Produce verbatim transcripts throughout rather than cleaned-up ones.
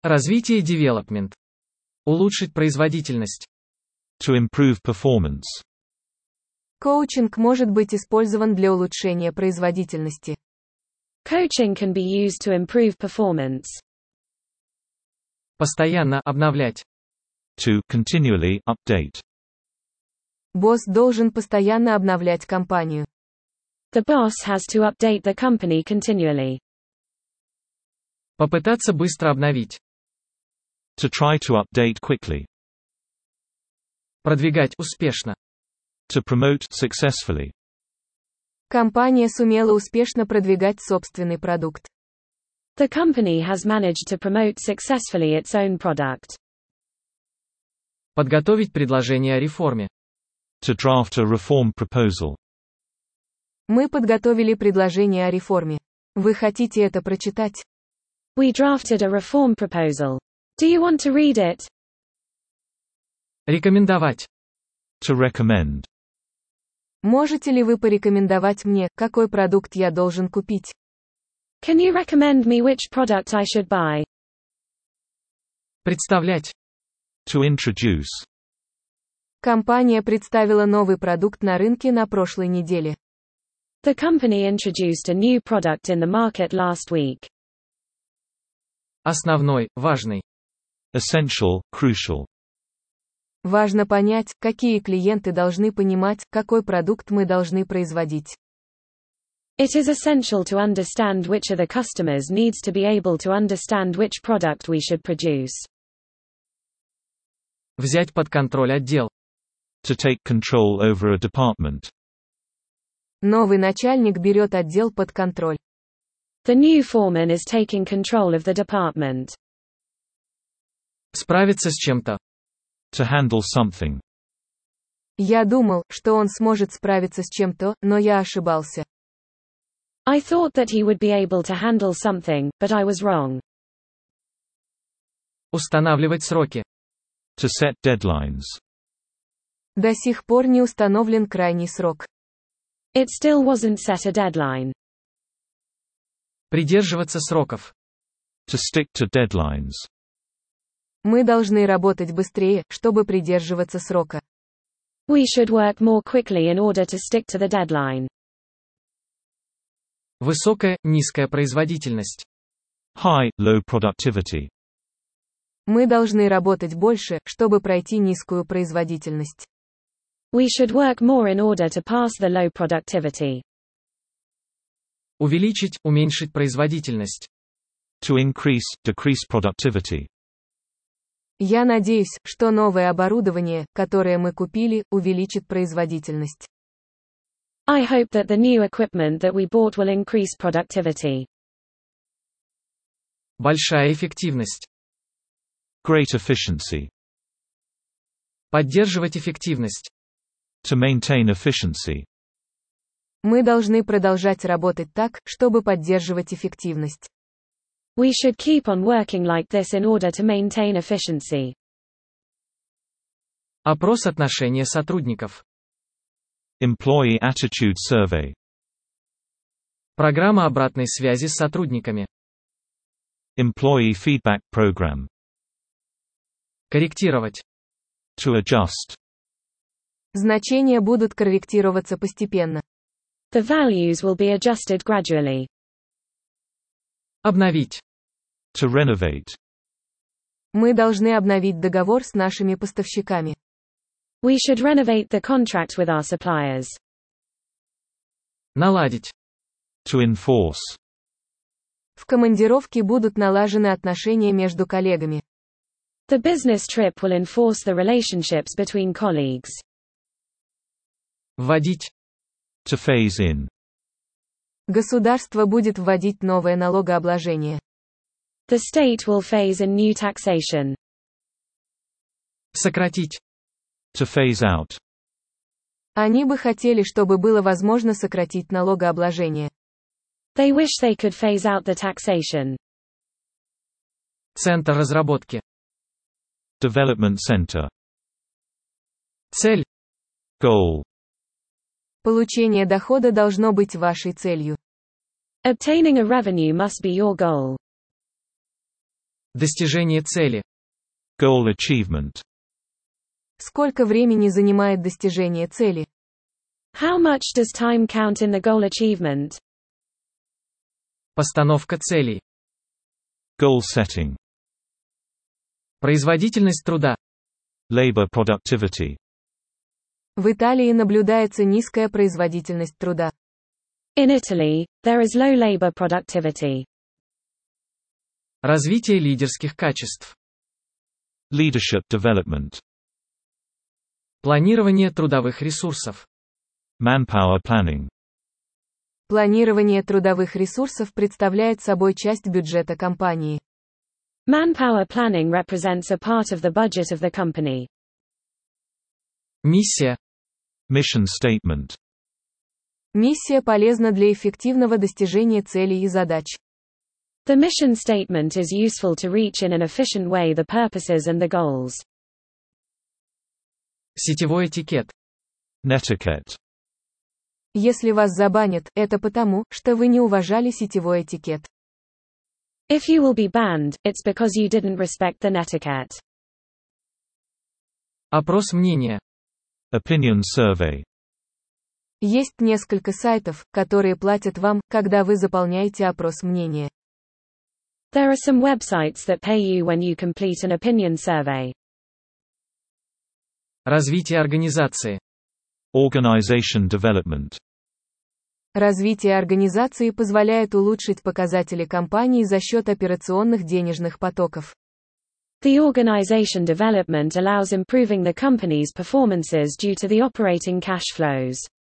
Развитие development. Улучшить производительность. To improve performance. Коучинг может быть использован для улучшения производительности. Coaching can be used to improve performance. Постоянно обновлять. To continually update. Босс должен постоянно обновлять компанию. The boss has to update the company continually. Попытаться быстро обновить. To try to update quickly. Продвигать успешно. To promote successfully. Компания сумела успешно продвигать собственный продукт. The company has managed to promote successfully its own product. Подготовить предложение о реформе. To draft a reform proposal. Мы подготовили предложение о реформе. Вы хотите это прочитать? We drafted a reform proposal. Do you want to read it? Рекомендовать. To recommend. Можете ли вы порекомендовать мне, какой продукт я должен купить? Can you recommend me which product I should buy? Представлять. To introduce. Компания представила новый продукт на рынке на прошлой неделе. The company introduced a new product in the market last week. Основной, важный. Essential, crucial. Важно понять, какие клиенты должны понимать, какой продукт мы должны производить. It is essential to understand which of the customers needs to be able to understand which product we should produce. Взять под контроль отдел. To take control over a department. Новый начальник берет отдел под контроль. The new foreman is taking control of the department. Справиться с чем-то. To handle something. Я думал, что он сможет справиться с чем-то, но я ошибался. I thought that he would be able to handle something, but I was wrong. Устанавливать сроки. To set deadlines. До сих пор не установлен крайний срок. It still wasn't set a deadline. Придерживаться сроков. To stick to deadlines. Мы должны работать быстрее, чтобы придерживаться срока. We should work more quickly in order to stick to the deadline. Высокая, низкая производительность. High, low productivity. Мы должны работать больше, чтобы пройти низкую производительность. We should work more in order to pass the low productivity. Увеличить, уменьшить производительность. To increase, decrease productivity. Я надеюсь, что новое оборудование, которое мы купили, увеличит производительность. I hope that the new equipment that we bought will increase productivity. Большая эффективность. Great efficiency. Поддерживать эффективность. To maintain efficiency. Мы должны продолжать работать так, чтобы поддерживать эффективность. We should keep on working like this in order to maintain efficiency. Опрос отношения сотрудников. Employee attitude survey. Программа обратной связи с сотрудниками. Employee feedback program. Корректировать. To adjust. Значения будут корректироваться постепенно. The values will be adjusted gradually. Обновить. To renovate. Мы должны обновить договор с нашими поставщиками. We should renovate the contract with our suppliers. Наладить. To enforce. В командировке будут налажены отношения между коллегами. The business trip will enforce the relationships between colleagues. Вводить. To phase in. Государство будет вводить новое налогообложение. The state will phase in new taxation. Сократить. To phase out. Они бы хотели, чтобы было возможно сократить налогообложение. They wish they could phase out the taxation. Центр разработки. Development center. Цель. Goal. Получение дохода должно быть вашей целью. Obtaining a revenue must be your goal. Достижение цели. Goal achievement. Сколько времени занимает достижение цели? How much does time count in the goal achievement? Постановка целей. Goal setting. Производительность труда. Labor productivity. В Италии наблюдается низкая производительность труда. In Italy, there is low labor productivity. Развитие лидерских качеств. Leadership development. Планирование трудовых ресурсов. Manpower planning. Планирование трудовых ресурсов представляет собой часть бюджета компании. Manpower planning represents a part of the budget of the company. Миссия. Mission statement. Миссия полезна для эффективного достижения целей и задач. The mission statement is useful to reach in an efficient way the purposes and the goals. Сетевой этикет. Netiquette. Если вас забанят, это потому, что вы не уважали сетевой этикет. If you will be banned, it's because you didn't respect the netiquette. Опрос мнения. Opinion survey. Есть несколько сайтов, которые платят вам, когда вы заполняете опрос мнения. There are some websites that pay you when you complete an opinion survey. Развитие организации. Organization development. Развитие организации позволяет улучшить показатели компании за счет операционных денежных потоков. The organization development allows improving the company's performances due to the operating cash flows.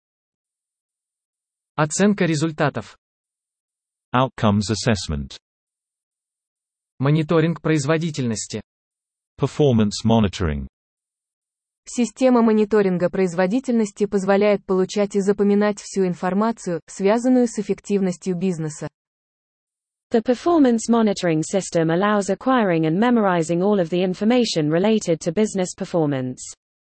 Оценка результатов. Outcomes assessment. Мониторинг производительности. Performance monitoring. Система мониторинга производительности позволяет получать и запоминать всю информацию, связанную с эффективностью бизнеса. The performance monitoring system allows acquiring and memorizing all of the information related to business performance.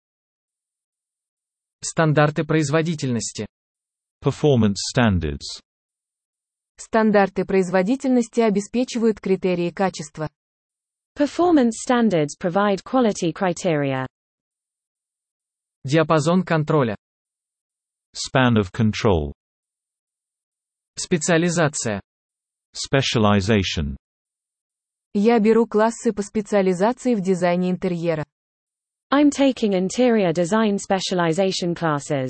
Стандарты производительности. Performance standards. Стандарты производительности обеспечивают критерии качества. Performance standards provide quality criteria. Диапазон контроля. Span of control. Специализация. Specialization. Я беру классы по специализации в дизайне интерьера. I'm taking interior design specialization classes.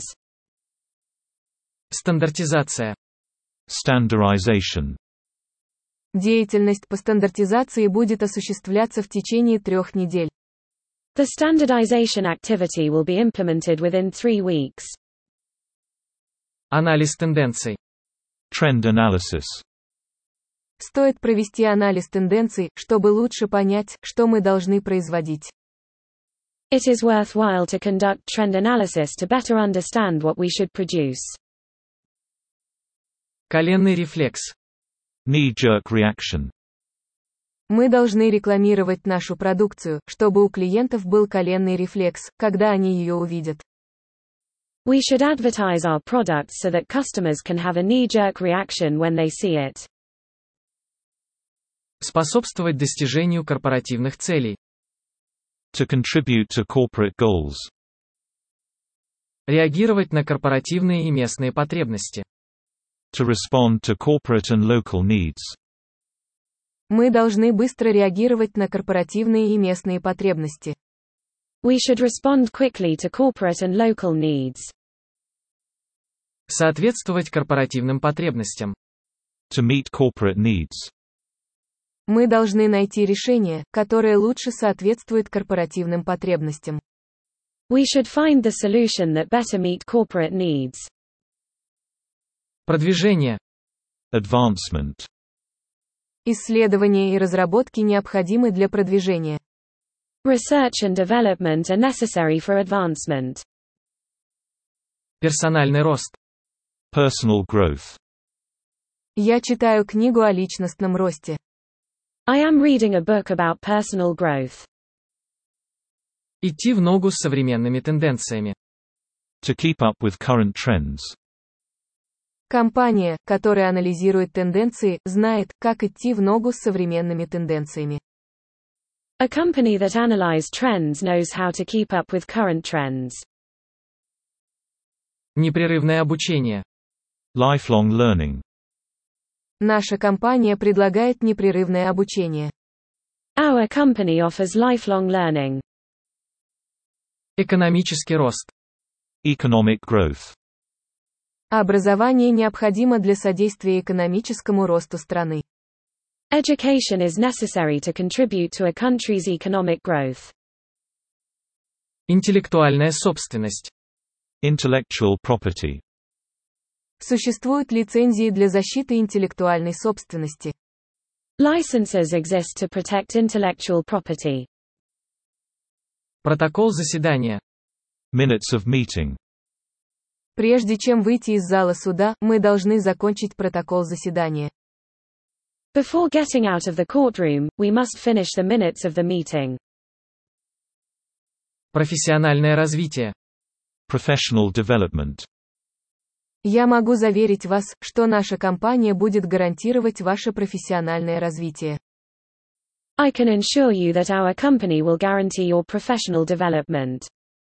Стандартизация. Standardization. Деятельность по стандартизации будет осуществляться в течение трех недель. The standardization activity will be implemented within three weeks. Анализ тенденций. Trend analysis. Стоит провести анализ тенденций, чтобы лучше понять, что мы должны производить. It is worthwhile to conduct trend analysis to better understand what we should produce. Коленный рефлекс. Knee-jerk reaction. Мы должны рекламировать нашу продукцию, чтобы у клиентов был коленный рефлекс, когда они ее увидят. We should advertise our products so that customers can have a knee-jerk reaction when they see it. Способствовать достижению корпоративных целей. To contribute to corporate goals. Реагировать на корпоративные и местные потребности. To respond to corporate and local needs. Мы должны быстро реагировать на корпоративные и местные потребности. We should respond quickly to corporate and local needs. Соответствовать корпоративным потребностям. To meet corporate needs. Мы должны найти решение, которое лучше соответствует корпоративным потребностям. We should find the solution that better meet corporate needs. Продвижение. Advancement. Исследования и разработки необходимы для продвижения. Research and development are necessary for advancement. Персональный рост. Personal growth. Я читаю книгу о личностном росте. I am reading a book about personal growth. Идти в ногу с современными тенденциями. To keep up with current trends. Компания, которая анализирует тенденции, знает, как идти в ногу с современными тенденциями. A company that analyzes trends knows how to keep up with current trends. Непрерывное обучение. Lifelong learning. Наша компания предлагает непрерывное обучение. Our company offers lifelong learning. Экономический рост. Economic growth. Образование необходимо для содействия экономическому росту страны. Education is necessary to contribute to a country's economic growth. Интеллектуальная собственность. Intellectual property. Существуют лицензии для защиты интеллектуальной собственности. Licenses exist to protect intellectual property. Протокол заседания. Minutes of meeting. Прежде чем выйти из зала суда, мы должны закончить протокол заседания. Before getting out of the courtroom, we must finish the minutes of the meeting. Профессиональное развитие. Professional development. Я могу заверить вас, что наша компания будет гарантировать ваше профессиональное развитие. I can assure you that our company will guarantee your professional development.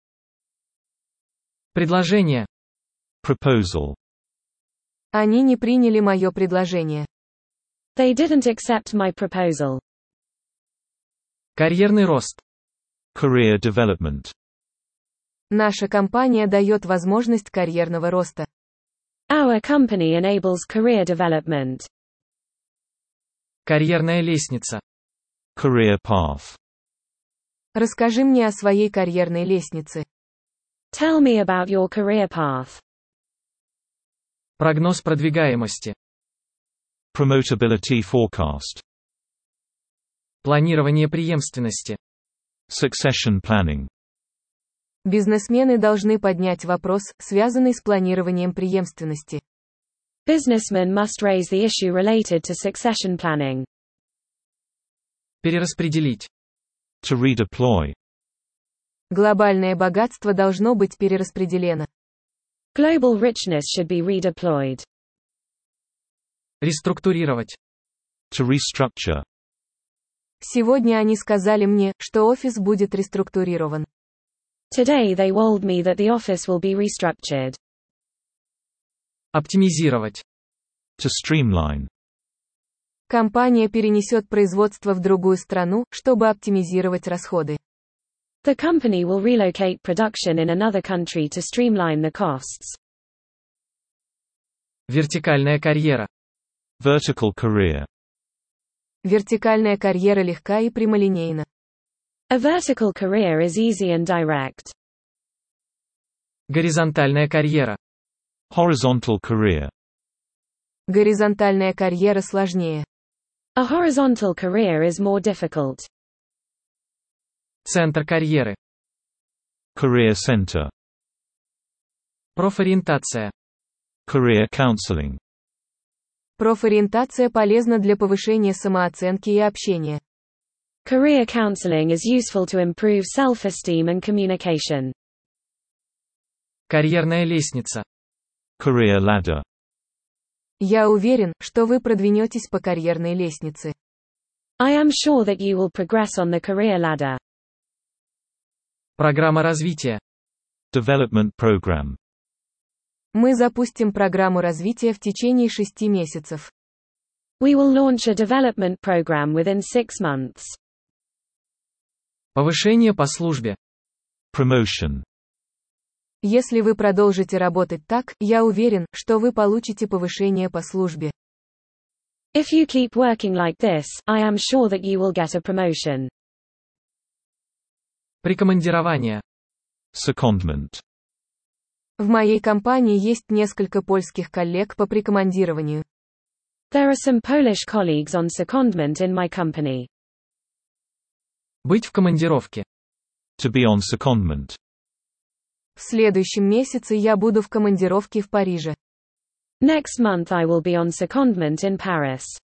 Предложение. Proposal. Они не приняли мое предложение. They didn't accept my proposal. Карьерный рост. Career development. Наша компания дает возможность карьерного роста. Our company enables career development. Карьерная лестница. Career path. Расскажи мне о своей карьерной лестнице. Tell me about your career path. Прогноз продвигаемости. Promotability forecast. Планирование преемственности. Succession planning. Бизнесмены должны поднять вопрос, связанный с планированием преемственности. Businessmen must raise the issue related to succession planning. Перераспределить. To redeploy. Глобальное богатство должно быть перераспределено. Global richness should be redeployed. Реструктурировать. To restructure. Сегодня они сказали мне, что офис будет реструктурирован. Today they told me that the office will be restructured. Оптимизировать. To streamline. Компания перенесет производство в другую страну, чтобы оптимизировать расходы. The company will relocate production in another country to streamline the costs. Вертикальная карьера. Vertical career. Вертикальная карьера легка и прямолинейна. A vertical career is easy and direct. Горизонтальная карьера. Horizontal career. Горизонтальная карьера сложнее. A horizontal career is more difficult. Центр карьеры. Career center. Профориентация. Career counseling. Профориентация полезна для повышения самооценки и общения. Career counseling is useful to improve self-esteem and communication. Карьерная лестница. Career ladder. Я уверен, что вы продвинетесь по карьерной лестнице. I am sure that you will progress on the career ladder. Программа развития. Development program. Мы запустим программу развития в течение шести месяцев. We will launch a development program within six months. Повышение по службе. Promotion. Если вы продолжите работать так, я уверен, что вы получите повышение по службе. If you keep working like this, I am sure that you will get a promotion. Прикомандирование. Secondment. В моей компании есть несколько польских коллег по прикомандированию. There are some Polish colleagues on secondment in my company. Быть в командировке. To be on secondment. В следующем месяце я буду в командировке в Париже. Next month I will be on secondment in Paris.